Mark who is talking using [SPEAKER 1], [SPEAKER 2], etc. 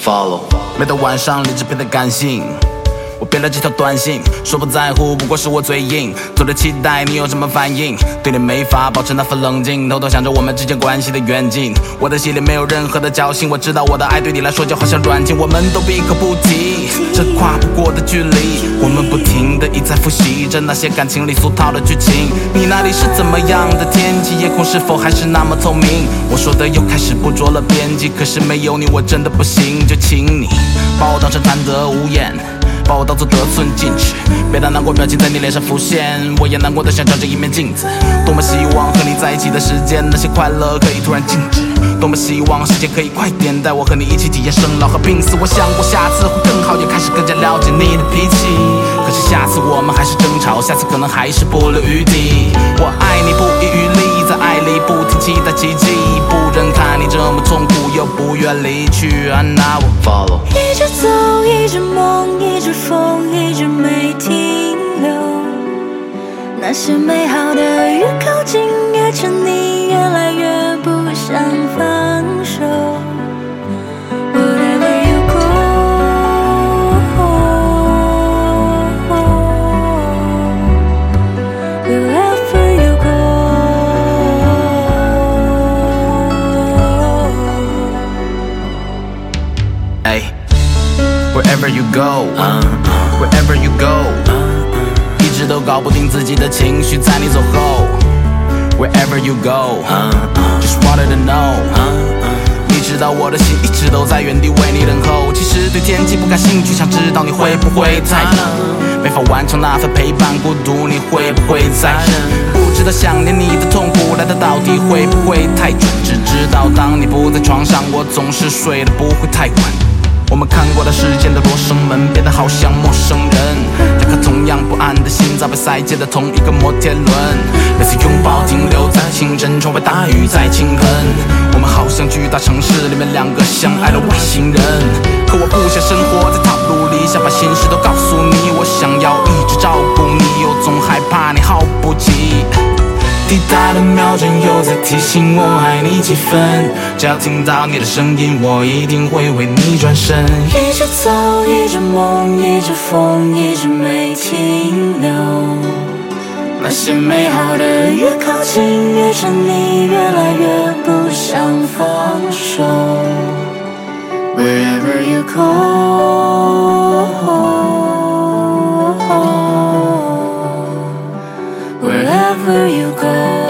[SPEAKER 1] follow。每到晚上，理智变得感性。我编了几条短信，说不在乎，不过是我嘴硬。做着期待你有什么反应，对你没法保持那份冷静，偷偷想着我们之间关系的远近。我的心里没有任何的侥幸，我知道我的爱对你来说就好像软禁，我们都闭口不提这跨不过的距离。我们不停地一再复习着那些感情里俗套的剧情。你那里是怎么样的天气？夜空是否还是那么透明？我说的又开始不着了边际，可是没有你我真的不行，就请你把我当成贪得无厌，把我当作得寸进尺，别让难过表情在你脸上浮现，我也难过的想照着一面镜子。多么希望和你在一起的时间，那些快乐可以突然静止。多么希望时间可以快点，带我和你一起体验生老和病死。我想过下次会更好，也开始更加了解你的脾气。可是下次我们还是争吵，下次可能还是不留余地。我爱你不遗余力，在爱里不停期待奇迹，不忍看你这么痛苦，又不愿离去。那我 follow。
[SPEAKER 2] 一直走，一直梦，一直疯，一直没停留。那些美好的越靠近越沉溺，越来越不想放手。Wherever you go, wherever you go.
[SPEAKER 1] Hey, wherever you go, wherever you go. 一直都搞不定自己的情绪，在你走后 Wherever you go, just wanted to know. 你知道我的心一直都在原地为你等候。其实对天气不感兴趣，想知道你会不会太冷，没法完成那份陪伴孤独，你会不会再忍？不知道想念你的痛苦来的到底会不会太准？只知道当你不在床上，我总是睡得不会太晚。我们看过的时间的罗生门，变得好像陌生人。两颗同样不安的心脏被塞进了同一个摩天轮，每次拥抱停留在清晨，窗外大雨在倾盆。我们好像巨大城市里面两个相爱的外星人，可我不想生活在套路里，想把心事都告诉你。我想要一直照顾你，又总害怕你好不及。滴答的秒针又在提醒我爱你几分，只要听到你的声音，我一定会为你转身。
[SPEAKER 2] 一直走，一直梦，一直疯，一直没停留。那些美好的越靠近越沉溺，越来越不想放手。Wherever you go, wherever you go.